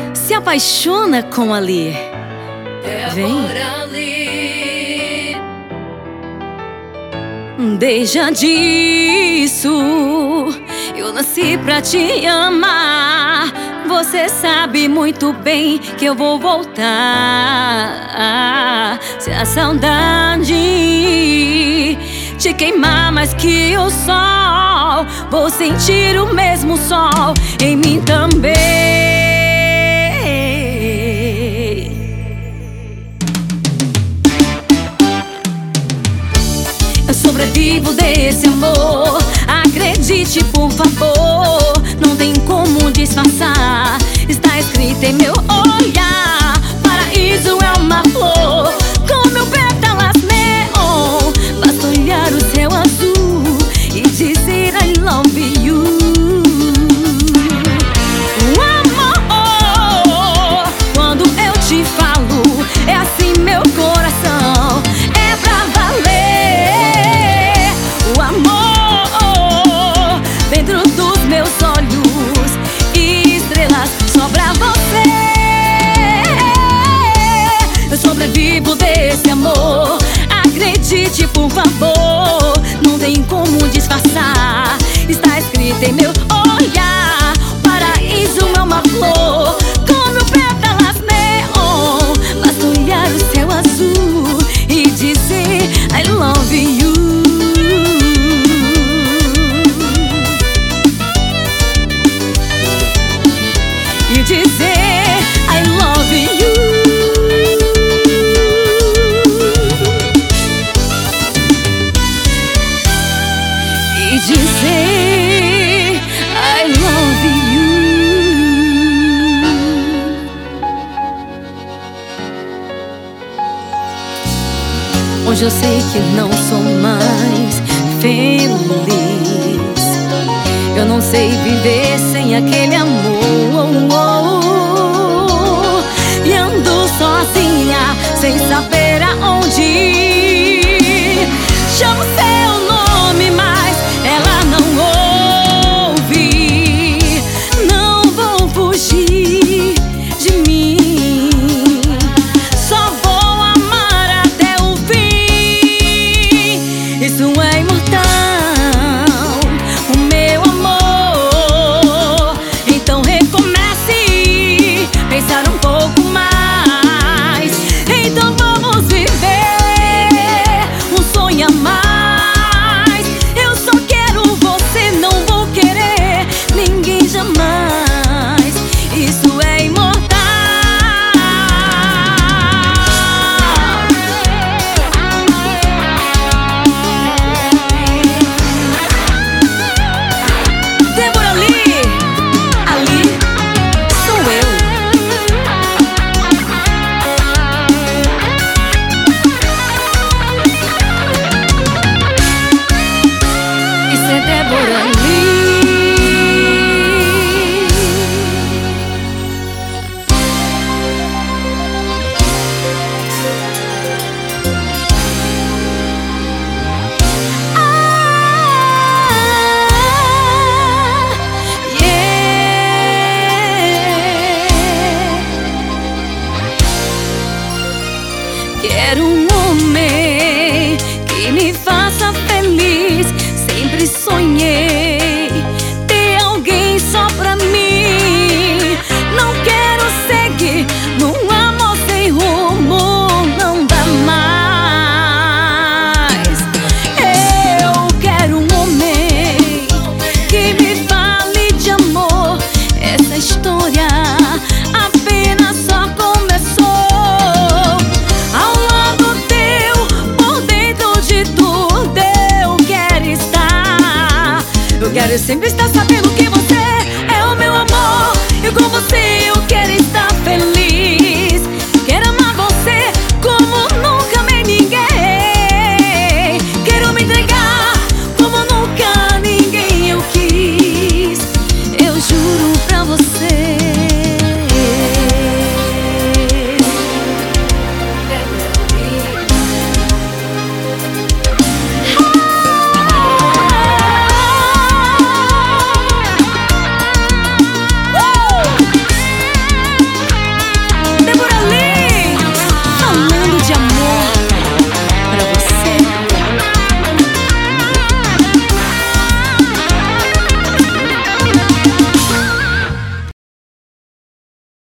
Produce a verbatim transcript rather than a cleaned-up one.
se apaixona com Ali. Vem. Deixa disso, eu nasci pra te amar. Você sabe muito bem que eu vou voltar. Se a saudade te queimar mais que o sol, vou sentir o mesmo sol em mim também. Eu sobrevivo desse amor, acredite por favor, não tem como disfarçar, está escrito em meu olhar. Paraíso é uma flor com mil pétalas neon, basta olhar o céu azul e dizer I love you. O amor, quando eu te falo, é assim meu coração, é pra valer. O amor dentro dos meus olhos e estrelas só pra você. Eu sobrevivo desse amor, acredite por favor, não tem como disfarçar, está escrito em meu olhar. Paraíso é uma flor com mil pétalas neon, basta olhar o céu azul e dizer I love you. E dizer I love you. E dizer I love you. Hoje eu sei que não sou mais feliz, eu não sei viver sem aquele amor. E ando sozinha, sem saber aonde ir. Chamo seu nome, mas ela não ouve. Não vou fugir de mim, só vou amar até o fim. Isso é imortal, o meu amor. Então recomece, pensar um pouco mais. Então vamos viver um sonho a mais. Eu só quero você, não vou querer ninguém jamais. Isso é imortal. Devo